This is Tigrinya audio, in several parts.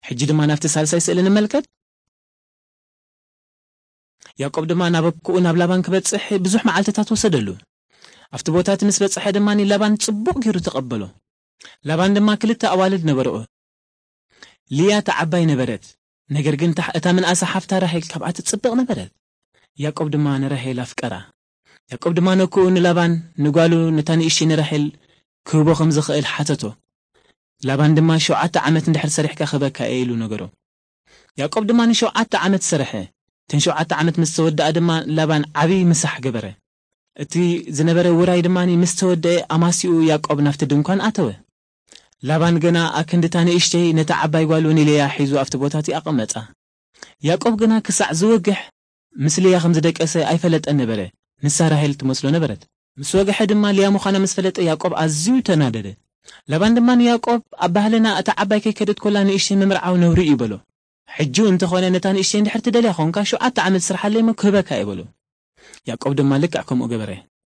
حجي دما نافت سالساي سألنا ملكت يعقوب دما نابكو ناب لابان كبتصح بزح معالتታት وسدلو أفت بوتات مس بتصح دماني لابان صبوق غيرو تقبلو لابان دما كلتا أوالد نبرؤ ليا تعباي نبرت ነገር ግን እታ ምን ኣሳሓፍታ ራሄል ካብኣት ጽብቕ ነበረት ያዕቆብ ድማ ንራሄል ኣፍቀራ ያዕቆብ ድማ ነኩ ንላባን ንጓሉ ነታንእሺ ንራሄል ክህቦ ከም ዝኽእል ሓተቶ ላባን ድማ 7 ዓመት እንድሕር ሰሪሕካ ክበካ ኢሉ ነገሮ ያዕቆብ ድማ ን7 ዓመት ሰረሐ ተን 7 ዓመት ምስ ተወደአ ድማ ላባን ዓቢ ምሳሕ ገበረ እቲ ዝነበረ ውራይ ድማ ምስ ተወደአ ኣማሲኡ ያዕቆብ ናፍቲ ድንኳን ኣተወ ላባን ገና ኣክንድ ታንእሽተይ ነታ ዓባይ ጓሉ ንልያ ሒዙ ኣፍቲ ቦታቲ ኣቐመጣ ያዕቆብ ገና ክሳዕ ዝወግሕ ምስ ልያ ከም ዝደቀሰ ኣይፈለጠን ነበረ ንሳ ራሄል ትመስሎ ነበረት ምስ ወግሐ ድማ ልያ ምዃና ምስ ፈለጠ ያዕቆብ ኣዝዩ ተናደደ ላባን ድማ ንያዕቆብ ኣባህልና እታ ዓባይ ከይከደት ኮላ ንእሽተይ ምምርዓው ነውሪ ይበሎ ሕጂ እንተኾነ ነታ ንእሽተይ እንድሕር ትደልያ ኾንካ 7 ዓመት ስራሕለይ ክህበካ ይበሎ ያዕቆብ ድማ ልክዕ ከምኡ ገበረ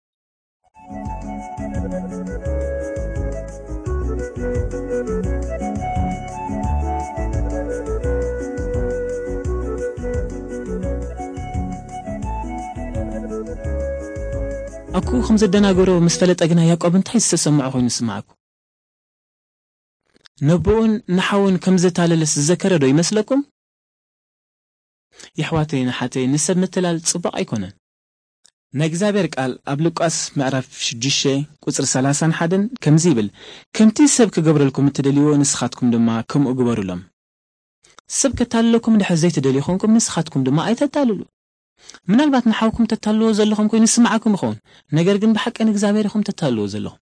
أكو خمسة دناغورو مسفلت أجنا يعقوب انتهي استسمع خوين سمعكو نبون نحاون كمزة تاللس الذكر دو يمسلكم يحواتي نحاتي نسب مثل صباق يكونن نجزابيرك قال أبلوكاس معرف شجيشي كسر 30 حدن كم زيبل كم تيسب كجبر لكم تدليو نسخاتكم دما كم أجبروا لهم سب كتاللكم لحزيت دليخونكم نسخاتكم دما أي تتاللو ምናልባት ንሓውኩም ተታልዎ ዘለኹም ኮይኑ ስማዓኩም ይኹን ነገር ግን በሐቀን እግዚአብሔር ይኹም ተታልዎ ዘለኹም